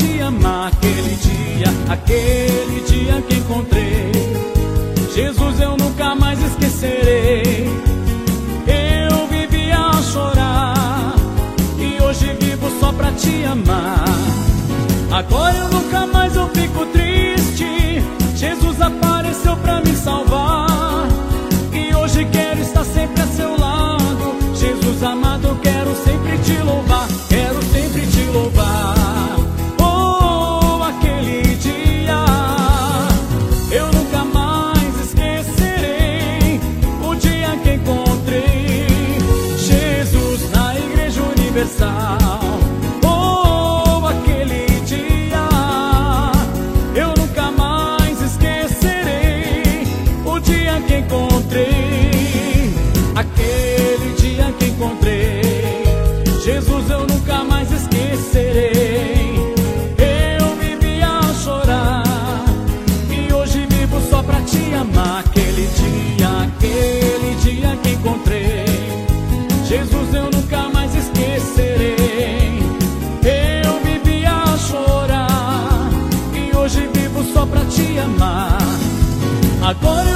te amar. Aquele dia que encontrei Jesus, eu nunca mais esquecerei. Eu vivia a chorar e hoje vivo só pra te amar. Agora eu nunca mais eu fico triste. Jesus apareceu pra me salvar e hoje quero estar sempre a seu lado. Jesus amado, eu quero sempre te louvar, quero sempre te louvar. Oh, aquele dia eu nunca mais esquecerei, o dia que encontrei Jesus na Igreja Universal. Oh, aquele dia eu nunca mais esquecerei, o dia que encontrei, aquele dia que encontrei Jesus, eu nunca mais esquecerei. Eu vivia a chorar e hoje vivo só pra te amar. Aquele dia que encontrei Jesus, eu nunca mais esquecerei. Eu vivia a chorar e hoje vivo só pra te amar. Agora